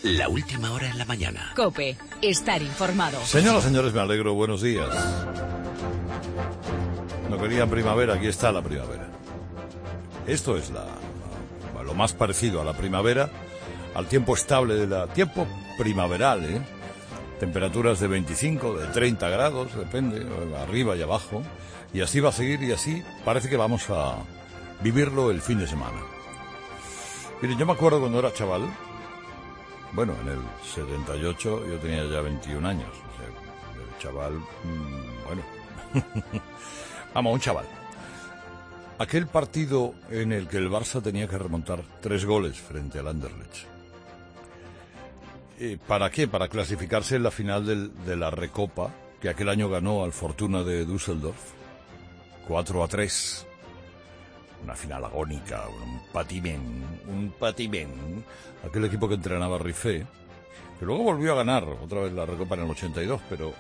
La última hora en la mañana. COPE. Estar informado. Señoras, señores, me alegro. Buenos días. No querían primavera, aquí está la primavera. Esto es lo más parecido a la primavera, al tiempo estable tiempo primaveral, ¿eh? Temperaturas de 25, de 30 grados, depende, arriba y abajo. Y así va a seguir y así parece que vamos a vivirlo el fin de semana. Miren, yo me acuerdo cuando era chaval, bueno, en el 78 yo tenía ya 21 años, o sea, el chaval, bueno, vamos, un chaval. Aquel partido en el que el Barça tenía que remontar 3 goles frente al Anderlecht. ¿Para qué? Para clasificarse en la final de la Recopa, que aquel año ganó al Fortuna de Düsseldorf, 4-3. Una final agónica, un patimen. Aquel equipo que entrenaba Rifé, que luego volvió a ganar otra vez la Recopa en el 82, pero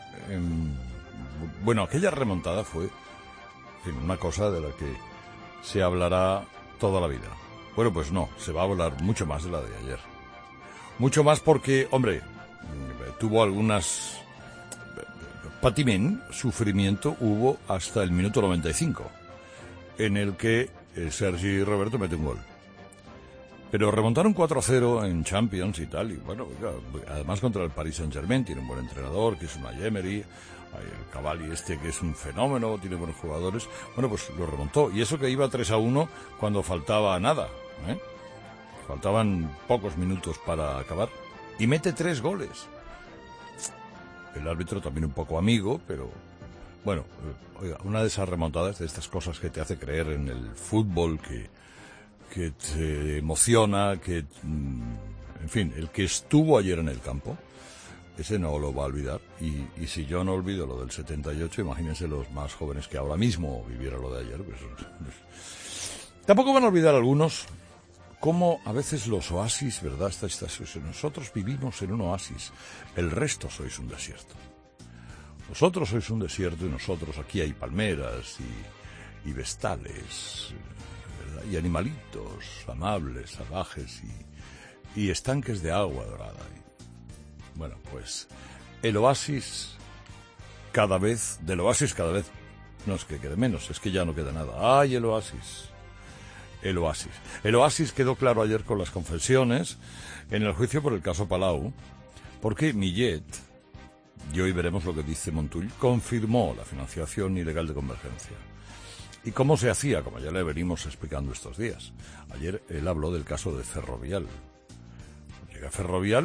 bueno, aquella remontada fue, en fin, una cosa de la que se hablará toda la vida. Bueno, pues no, se va a hablar mucho más de la de ayer. Mucho más porque, hombre, tuvo algunas patimen, sufrimiento hubo hasta el minuto 95, en el que Sergi Roberto mete un gol. Pero remontaron 4-0 en Champions y tal, y bueno, además contra el Paris Saint-Germain, tiene un buen entrenador, que es una Emery, el Cavalli que es un fenómeno, tiene buenos jugadores. Bueno, pues lo remontó, y eso que iba 3-1 cuando faltaba nada, ¿eh? Faltaban pocos minutos para acabar, y mete 3 goles. El árbitro también un poco amigo, pero bueno, oiga, una de esas remontadas, de estas cosas que te hace creer en el fútbol, que te emociona, en fin, el que estuvo ayer en el campo, ese no lo va a olvidar. Y si yo no olvido lo del 78, imagínense los más jóvenes que ahora mismo vivieron lo de ayer. Pues, tampoco van a olvidar algunos cómo a veces los oasis, ¿verdad? Nosotros vivimos en un oasis, el resto sois un desierto. Vosotros sois un desierto y nosotros aquí hay palmeras y vestales, ¿verdad? Y animalitos amables, salvajes y estanques de agua dorada. Bueno, pues del oasis cada vez, no es que quede menos, es que ya no queda nada. ¡Ay, el oasis! El oasis quedó claro ayer con las confesiones en el juicio por el caso Palau, porque Millet, y hoy veremos lo que dice Montull, confirmó la financiación ilegal de Convergencia. ¿Y cómo se hacía? Como ya le venimos explicando estos días. Ayer él habló del caso de Ferrovial. Llega Ferrovial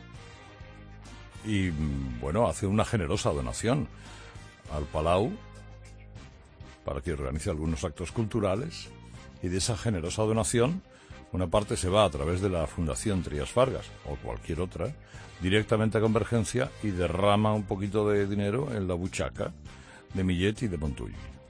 y, bueno, hace una generosa donación al Palau para que organice algunos actos culturales. Y de esa generosa donación, una parte se va a través de la Fundación Trías Fargas, o cualquier otra, directamente a Convergencia y derrama un poquito de dinero en la buchaca de Millet y de Montull.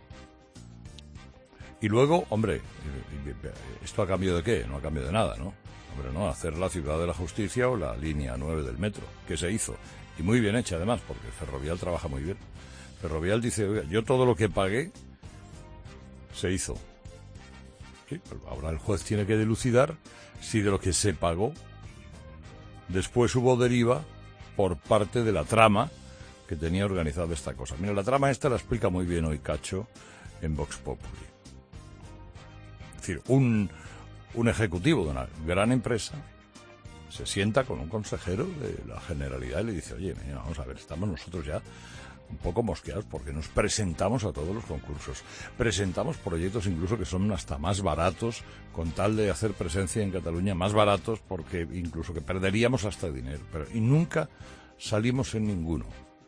Y luego, hombre, ¿esto a cambio de qué? No a cambio de nada, ¿no? Hombre, no, hacer la Ciudad de la Justicia o la línea 9 del metro, que se hizo. Y muy bien hecha, además, porque Ferrovial trabaja muy bien. Ferrovial dice, oiga, yo todo lo que pagué se hizo. Sí, pero ahora el juez tiene que dilucidar si de lo que se pagó después hubo deriva por parte de la trama que tenía organizada esta cosa. Mira, la trama esta la explica muy bien hoy Cacho en Vox Populi. Es decir, un ejecutivo de una gran empresa se sienta con un consejero de la Generalidad y le dice, oye, mira, vamos a ver, estamos nosotros ya un poco mosqueados porque nos presentamos a todos los concursos. Presentamos proyectos incluso que son hasta más baratos, con tal de hacer presencia en Cataluña, más baratos porque incluso que perderíamos hasta dinero. Y nunca salimos en ninguno.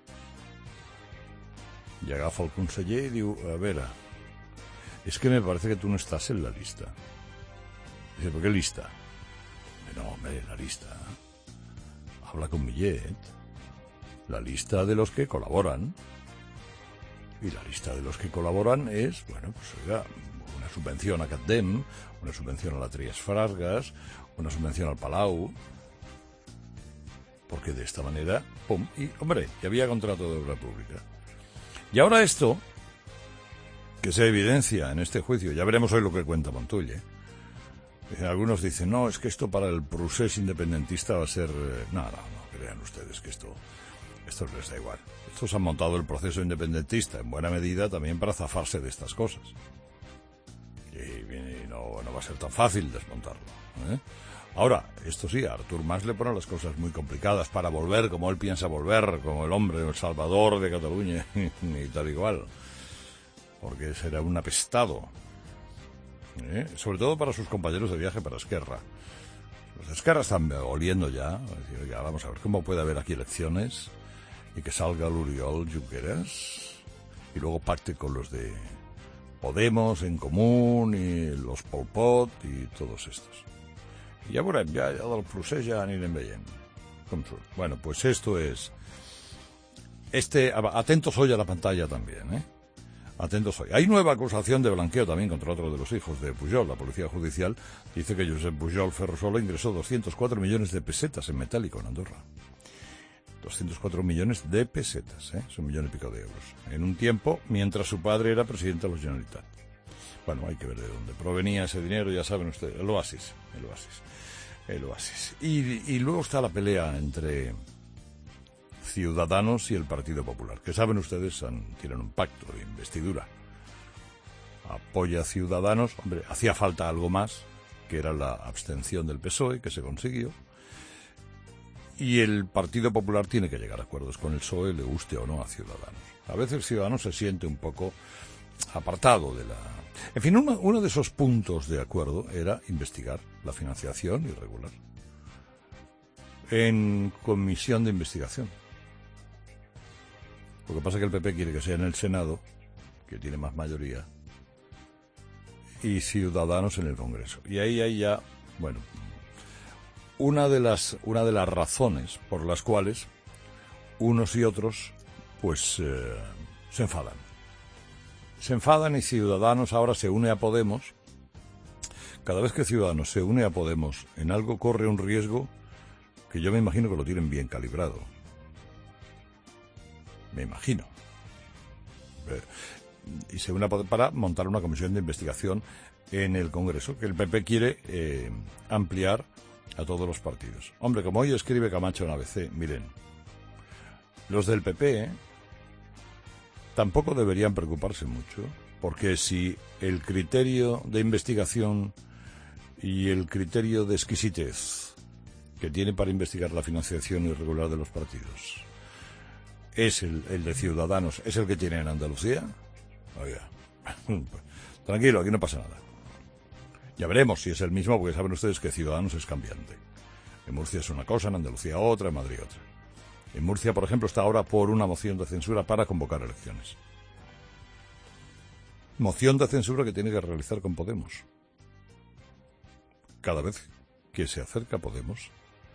Y agafa el conseller y diu, a ver, es que me parece que tú no estás en la lista. Dice, ¿por qué lista? No, hombre, la lista. Habla con Millet. La lista de los que colaboran. Y la lista de los que colaboran es, bueno, pues oiga, una subvención a CatDem, una subvención a la Trías Fargas, una subvención al Palau. Porque de esta manera, pum, y hombre, ya había contrato de obra pública. Y ahora esto, que se evidencia en este juicio, ya veremos hoy lo que cuenta Montull, Algunos dicen, no, es que esto para el procés independentista va a ser... No, crean ustedes que esto les da igual. Estos han montado el proceso independentista en buena medida también para zafarse de estas cosas. Y no va a ser tan fácil desmontarlo, ¿eh? Ahora, esto sí, a Artur Mas le ponen las cosas muy complicadas para volver como él piensa volver, como el hombre, el salvador de Cataluña, y tal igual. Porque será un apestado. Sobre todo para sus compañeros de viaje para Esquerra. Los de Esquerra están oliendo ya. Ya vamos a ver cómo puede haber aquí elecciones y que salga el Oriol Junqueras y luego pacte con los de Podemos, En Común y los Pol Pot y todos estos. I ja veurem, ja del procés ja anirem veient com surt. Bueno, pues esto es... Atentos hoy a la pantalla también, ¿eh? Atentos hoy. Hay nueva acusación de blanqueo también contra otro de los hijos de Pujol. La Policía Judicial dice que Josep Pujol Ferrusola ingresó 204 millones de pesetas en metálico en Andorra. 204 millones de pesetas, ¿eh? Es 1 millón y pico de euros. En un tiempo, mientras su padre era presidente de la Generalitat. Bueno, hay que ver de dónde provenía ese dinero, ya saben ustedes. El Oasis. Y luego está la pelea entre Ciudadanos y el Partido Popular, que saben ustedes, tienen un pacto de investidura. Apoya a Ciudadanos, hombre, hacía falta algo más, que era la abstención del PSOE, que se consiguió, y el Partido Popular tiene que llegar a acuerdos con el PSOE, le guste o no a Ciudadanos. A veces Ciudadanos se siente un poco apartado de la... En fin, uno de esos puntos de acuerdo era investigar la financiación irregular en comisión de investigación. Lo que pasa es que el PP quiere que sea en el Senado, que tiene más mayoría, y Ciudadanos en el Congreso. Y ahí hay ya, bueno, una de las razones por las cuales unos y otros, pues, se enfadan. Se enfadan y Ciudadanos ahora se une a Podemos. Cada vez que Ciudadanos se une a Podemos en algo corre un riesgo que yo me imagino que lo tienen bien calibrado. Me imagino. Y se une a Podemos para montar una comisión de investigación en el Congreso, que el PP quiere ampliar a todos los partidos. Hombre, como hoy escribe Camacho en ABC, miren, los del PP... tampoco deberían preocuparse mucho, porque si el criterio de investigación y el criterio de exquisitez que tiene para investigar la financiación irregular de los partidos es el de Ciudadanos, es el que tiene en Andalucía, oiga, tranquilo, aquí no pasa nada. Ya veremos si es el mismo, porque saben ustedes que Ciudadanos es cambiante. En Murcia es una cosa, en Andalucía otra, en Madrid otra. En Murcia, por ejemplo, está ahora por una moción de censura para convocar elecciones. Moción de censura que tiene que realizar con Podemos. Cada vez que se acerca a Podemos,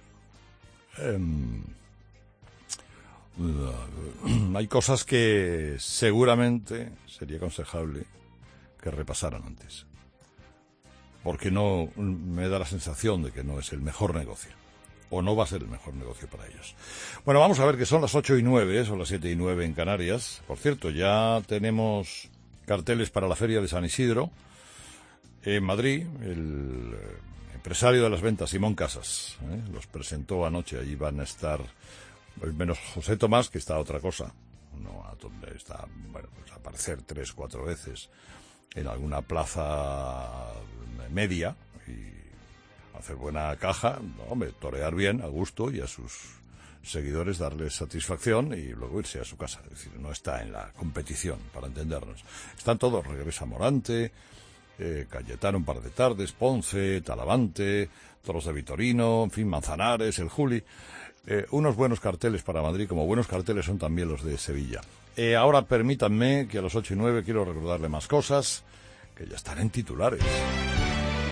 hay cosas que seguramente sería aconsejable que repasaran antes. Porque no me da la sensación de que no es el mejor negocio. O no va a ser el mejor negocio para ellos. Bueno, vamos a ver que son las 8:09, son las 7:09 en Canarias. Por cierto, ya tenemos carteles para la Feria de San Isidro en Madrid. El empresario de las ventas, Simón Casas, los presentó anoche. Allí van a estar, pues, menos José Tomás, que está a otra cosa. No, está, bueno, pues a aparecer 3-4 veces en alguna plaza media y hacer buena caja, hombre, torear bien, a gusto, y a sus seguidores darles satisfacción y luego irse a su casa. Es decir, no está en la competición, para entendernos. Están todos, regresa Morante, Cayetano un par de tardes, Ponce, Talavante, Toros de Vitorino, en fin, Manzanares, el Juli. Unos buenos carteles para Madrid, como buenos carteles son también los de Sevilla. Ahora permítanme que a las 8:09 quiero recordarle más cosas que ya están en titulares.